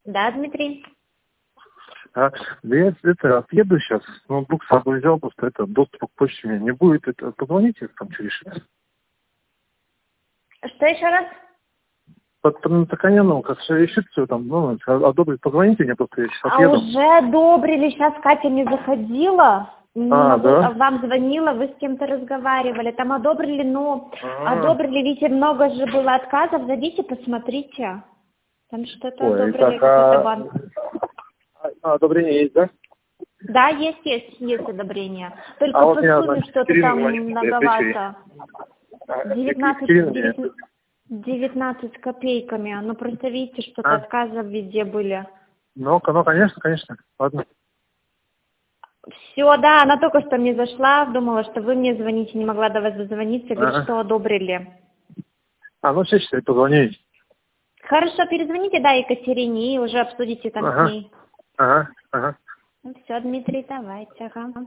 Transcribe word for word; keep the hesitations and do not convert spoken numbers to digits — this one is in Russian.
Да, Дмитрий? А, да я это, отъеду сейчас, ноутбук с собой взял, просто это, доступа к почте у меня не будет. Это, позвоните, там что решится. Что еще раз? Под, под Натаканяном, как все решится, там, ну, одобрить, позвоните мне, просто я сейчас А отъеду. уже одобрили, сейчас Катя не заходила, не А, могу, да? вам звонила, вы с кем-то разговаривали, там одобрили, но А-а-а. одобрили, видите, много же было отказов, зайдите, посмотрите, там что-то Ой, одобрили, так, какой-то а... банк. а одобрение есть, да? Да, есть, есть, есть одобрение, только А вот по меня, сумме значит, что-то Екатерина там звонит, я отвечаю. многовато, А, девятнадцать, Екатерина мне... девятнадцать копейками, ну просто видите, что-то А? отказов везде были. Ну, ну, конечно, конечно, ладно. Все, да, она только что мне зашла, думала, что вы мне звоните, не могла до вас дозвониться, говорит, Ага. что одобрили. А, ну, все, считай, позвоните. Хорошо, перезвоните, да, Екатерине, и уже обсудите там с Ага, ней. ага, ага. Ну все, Дмитрий, давайте, ага.